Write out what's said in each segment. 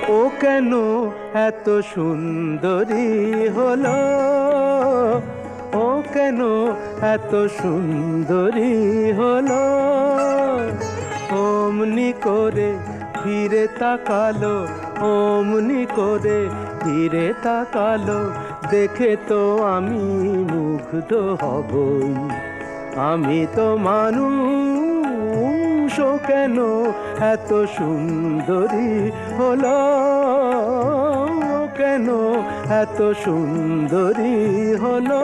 ও কেন এত সুন্দরী হলো, ও কেন এত সুন্দরী হলো। অমনি করে ফিরে তাকালো, অমনি করে ফিরে তাকালো, দেখে তো আমি মুগ্ধ হবই। আমি তো মানুষ, ও কেন এত সুন্দরী হলো, ও কেন এত সুন্দরী হলো।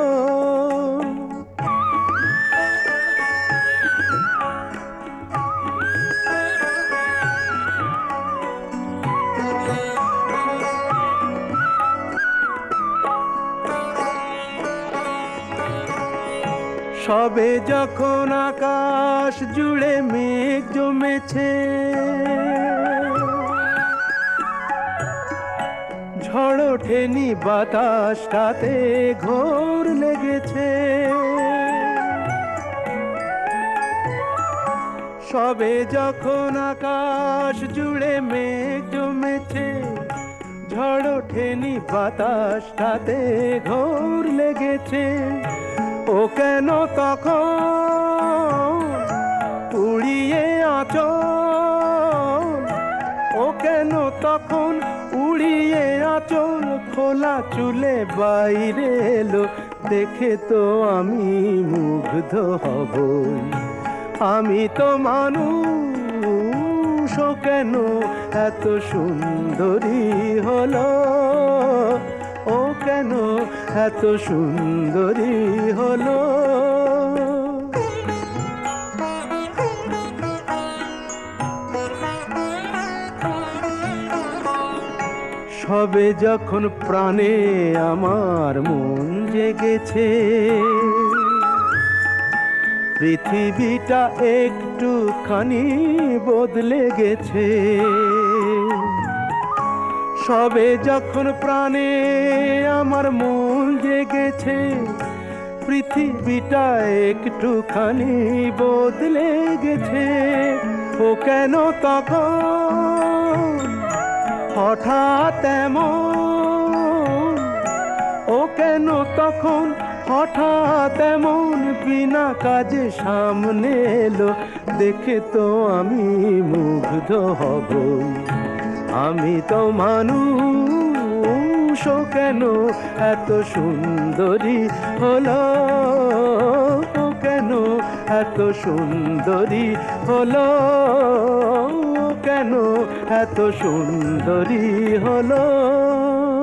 সবে যখন আকাশ জুড়ে মেঘ জমেছে, ঝড় ওঠেনি বাতাসটাতে ঘোর লেগেছে। সবে যখন আকাশ জুড়ে মেঘ জমেছে, ঝড় ওঠেনি বাতাসটাতে ঘোর লেগেছে। ও কেন তখন উড়িয়ে আঁচল, ও কেন তখন উড়িয়ে আঁচল, খোলা চুলে বাইরে এলো, দেখে তো আমি মুগ্ধ হব। আমি তো মানুষ, ও কেন এত সুন্দরী হলো, ও কেন এত সুন্দরী হলো। সবে যখন প্রাণে আমার মন জেগেছে, পৃথিবীটা একটুখানি বদলে গেছে। সবে যখন প্রাণে আমার মন জেগেছে, পৃথিবীটা একটুখানি বদলে গেছে। ও কেন তখন হঠাৎ এমন, ও কেন তখন হঠাৎ এমন বিনা কাজে সামনে এলো, দেখে তো আমি মুগ্ধ হব। আমি তো মানুষ, ও কেন এত সুন্দরী হলো, ও কেন এত সুন্দরী হলো, ও কেন এত সুন্দরী হলো।